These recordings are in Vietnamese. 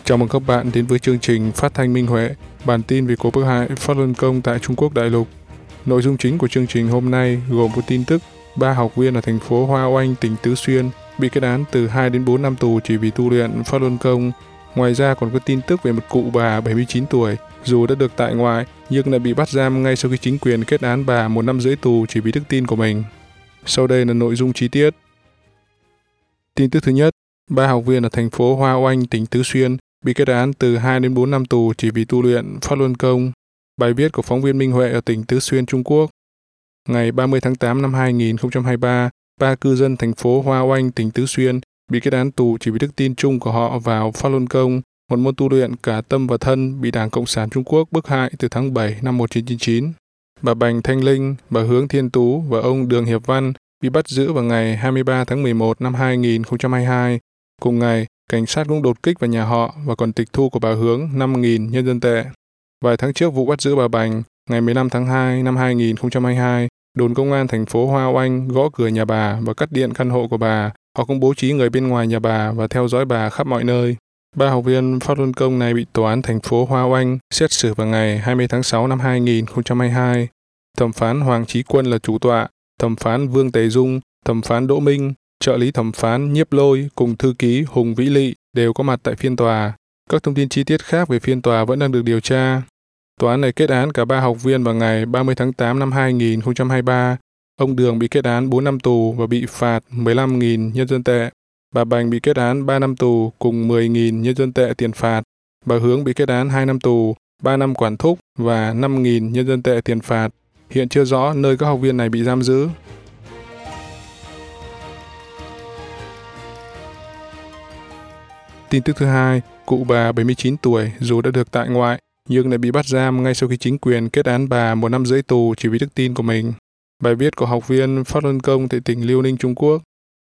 Chào mừng các bạn đến với chương trình Phát thanh Minh Huệ, bản tin về cuộc bức hại Pháp Luân Công tại Trung Quốc đại lục. Nội dung chính của chương trình hôm nay gồm một tin tức 3 học viên ở thành phố Hoa Oanh, tỉnh Tứ Xuyên bị kết án từ 2 đến 4 năm tù chỉ vì tu luyện Pháp Luân Công. Ngoài ra còn có tin tức về một cụ bà 79 tuổi, dù đã được tại ngoại nhưng lại bị bắt giam ngay sau khi chính quyền kết án bà 1 năm rưỡi tù chỉ vì đức tin của mình. Sau đây là nội dung chi tiết. Tin tức thứ nhất, 3 học viên ở thành phố Hoa Oanh, tỉnh Tứ Xuyên bị kết án từ 2 đến 4 năm tù chỉ vì tu luyện Pháp Luân Công. Bài viết của phóng viên Minh Huệ ở tỉnh Tứ Xuyên, Trung Quốc. Ngày 30 tháng 8 năm 2023, 3 cư dân thành phố Hoa Oanh, tỉnh Tứ Xuyên bị kết án tù chỉ vì đức tin chung của họ vào Pháp Luân Công, một môn tu luyện cả tâm và thân bị Đảng Cộng sản Trung Quốc bức hại từ tháng 7 năm 1999. Bà Bành Thanh Linh, bà Hướng Thiên Tú và ông Đường Hiệp Văn bị bắt giữ vào ngày 23 tháng 11 năm 2022. Cùng ngày, cảnh sát cũng đột kích vào nhà họ và còn tịch thu của bà Hướng 5.000 nhân dân tệ. Vài tháng trước vụ bắt giữ bà Bành, ngày 15 tháng 2 năm 2022, đồn công an thành phố Hoa Oanh gõ cửa nhà bà và cắt điện căn hộ của bà. Họ cũng bố trí người bên ngoài nhà bà và theo dõi bà khắp mọi nơi. 3 học viên Pháp Luân Công này bị tòa án thành phố Hoa Oanh xét xử vào ngày 20 tháng 6 năm 2022. Thẩm phán Hoàng Chí Quân là chủ tọa, thẩm phán Vương Tề Dung, thẩm phán Đỗ Minh, trợ lý thẩm phán Nhiếp Lôi cùng thư ký Hùng Vĩ Lị đều có mặt tại phiên tòa. Các thông tin chi tiết khác về phiên tòa vẫn đang được điều tra. Tòa án này kết án cả 3 học viên vào ngày 30 tháng 8 năm 2023. Ông Đường bị kết án 4 năm tù và bị phạt 15.000 nhân dân tệ. Bà Bành bị kết án 3 năm tù cùng 10.000 nhân dân tệ tiền phạt. Bà Hướng bị kết án 2 năm tù, 3 năm quản thúc và 5.000 nhân dân tệ tiền phạt. Hiện chưa rõ nơi các học viên này bị giam giữ. Tin tức thứ hai, cụ bà 79 tuổi dù đã được tại ngoại nhưng lại bị bắt giam ngay sau khi chính quyền kết án bà 1 năm rưỡi tù chỉ vì đức tin của mình. Bài viết của học viên Pháp Luân Công tại tỉnh Liêu Ninh, Trung Quốc.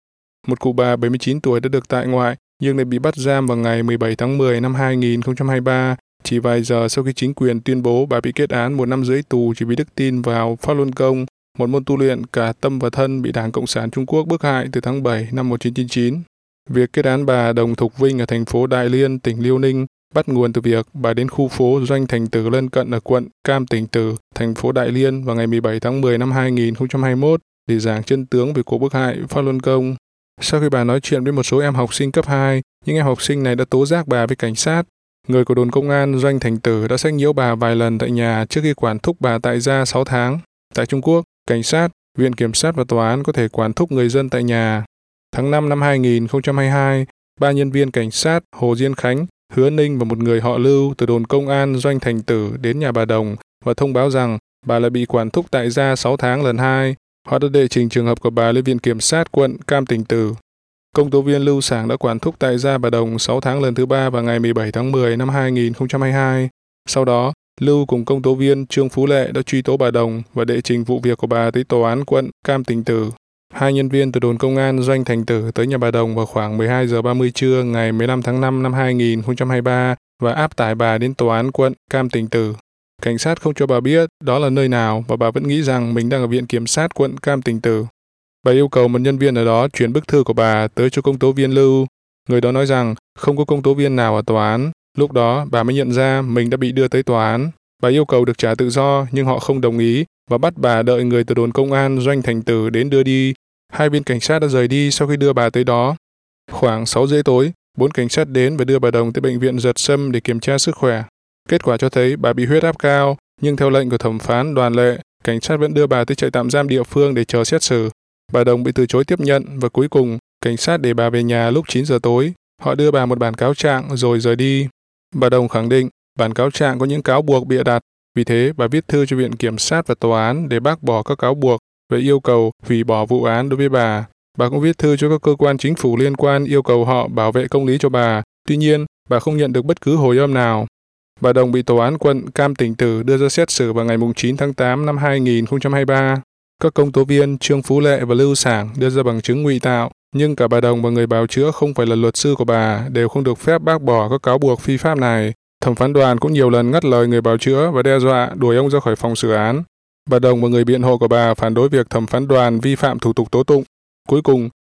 Một cụ bà 79 tuổi đã được tại ngoại nhưng lại bị bắt giam vào ngày 17 tháng 10 năm 2023, chỉ vài giờ sau khi chính quyền tuyên bố bà bị kết án 1 năm rưỡi tù chỉ vì đức tin vào Pháp Luân Công, một môn tu luyện cả tâm và thân bị Đảng Cộng sản Trung Quốc bức hại từ tháng 7 năm 1999. Việc kết án bà Đồng Thục Vinh ở thành phố Đại Liên, tỉnh Liêu Ninh bắt nguồn từ việc bà đến khu phố Doanh Thành Tử lân cận ở quận Cam Tỉnh Tử, thành phố Đại Liên vào ngày 17 tháng 10 năm 2021 để giảng chân tướng về cuộc bức hại Pháp Luân Công. Sau khi bà nói chuyện với một số em học sinh cấp 2, những em học sinh này đã tố giác bà với cảnh sát. Người của đồn công an Doanh Thành Tử đã sách nhiễu bà vài lần tại nhà trước khi quản thúc bà tại gia 6 tháng. Tại Trung Quốc, cảnh sát, viện kiểm sát và tòa án có thể quản thúc người dân tại nhà. Tháng 5 năm 2022, 3 nhân viên cảnh sát Hồ Diên Khánh, Hứa Ninh và một người họ Lưu từ đồn công an Doanh Thành Tử đến nhà bà Đồng và thông báo rằng bà lại bị quản thúc tại gia 6 tháng lần 2. Họ đã đệ trình trường hợp của bà lên viện kiểm sát quận Cam Tỉnh Tử. Công tố viên Lưu Sảng đã quản thúc tại gia bà Đồng 6 tháng lần thứ 3 vào ngày 17 tháng 10 năm 2022. Sau đó, Lưu cùng công tố viên Trương Phú Lệ đã truy tố bà Đồng và đệ trình vụ việc của bà tới tòa án quận Cam Tỉnh Tử. 2 nhân viên từ đồn công an Doanh Thành Tử tới nhà bà Đồng vào khoảng 12 giờ 30 trưa ngày 15 tháng 5 năm 2023 và áp tải bà đến tòa án quận Cam Tỉnh Tử. Cảnh sát không cho bà biết đó là nơi nào và bà vẫn nghĩ rằng mình đang ở viện kiểm sát quận Cam Tỉnh Tử. Bà yêu cầu một nhân viên ở đó chuyển bức thư của bà tới cho công tố viên Lưu. Người đó nói rằng không có công tố viên nào ở tòa án. Lúc đó bà mới nhận ra mình đã bị đưa tới tòa án. Bà yêu cầu được trả tự do nhưng họ không đồng ý và bắt bà đợi người từ đồn công an Doanh Thành Tử đến đưa đi. 2 viên cảnh sát đã rời đi sau khi đưa bà tới đó. Khoảng 6 rưỡi tối, 4 cảnh sát đến và đưa bà Đồng tới bệnh viện Giật Sâm để kiểm tra sức khỏe. Kết quả cho thấy bà bị huyết áp cao, nhưng theo lệnh của thẩm phán Đoàn Lệ, cảnh sát vẫn đưa bà tới trại tạm giam địa phương để chờ xét xử. Bà Đồng bị từ chối tiếp nhận và cuối cùng, cảnh sát để bà về nhà lúc 9 giờ tối. Họ đưa bà một bản cáo trạng rồi rời đi. Bà Đồng khẳng định bản cáo trạng có những cáo buộc bịa đặt. Vì thế, bà viết thư cho viện kiểm sát và tòa án để bác bỏ các cáo buộc và yêu cầu hủy bỏ vụ án đối với bà. Bà cũng viết thư cho các cơ quan chính phủ liên quan yêu cầu họ bảo vệ công lý cho bà. Tuy nhiên, bà không nhận được bất cứ hồi âm nào. Bà Đồng bị tòa án quận Cam Tỉnh Tử đưa ra xét xử vào ngày 9 tháng 8 năm 2023. Các công tố viên Trương Phú Lệ và Lưu Sảng đưa ra bằng chứng ngụy tạo, nhưng cả bà Đồng và người bào chữa không phải là luật sư của bà đều không được phép bác bỏ các cáo buộc phi pháp này. Thẩm phán Đoàn cũng nhiều lần ngắt lời người bào chữa và đe dọa đuổi ông ra khỏi phòng xử án. Bà Đồng và người biện hộ của bà phản đối việc thẩm phán Đoàn vi phạm thủ tục tố tụng. Cuối cùng,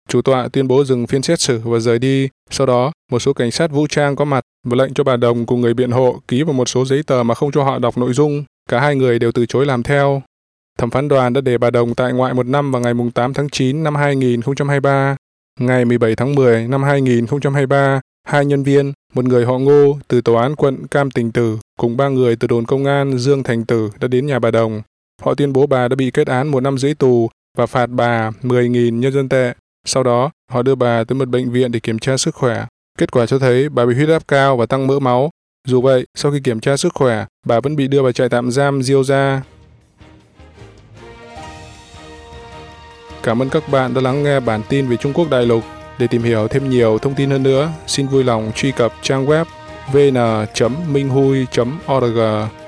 Chủ tọa tuyên bố dừng phiên xét xử và rời đi. Sau đó, một số cảnh sát vũ trang có mặt và lệnh cho bà Đồng cùng người biện hộ ký vào một số giấy tờ mà không cho họ đọc nội dung. Cả hai người đều từ chối làm theo. Thẩm phán đoàn đã để bà Đồng tại ngoại 1 năm vào ngày 8 tháng 9 năm 2023. Ngày 17 tháng 10 năm 2023, hai nhân viên, một người họ Ngô từ tòa án quận Cam Tỉnh Tử cùng 3 người từ đồn công an Dương Thành Tử đã đến nhà bà Đồng. Họ tuyên bố bà đã bị kết án 1 năm rưỡi tù và phạt bà 10.000 nhân dân tệ. Sau đó, họ đưa bà tới một bệnh viện để kiểm tra sức khỏe. Kết quả cho thấy bà bị huyết áp cao và tăng mỡ máu. Dù vậy, sau khi kiểm tra sức khỏe, bà vẫn bị đưa vào trại tạm giam Diêu Gia. Cảm ơn các bạn đã lắng nghe bản tin về Trung Quốc đại lục. Để tìm hiểu thêm nhiều thông tin hơn nữa, xin vui lòng truy cập trang web vn.minhui.org.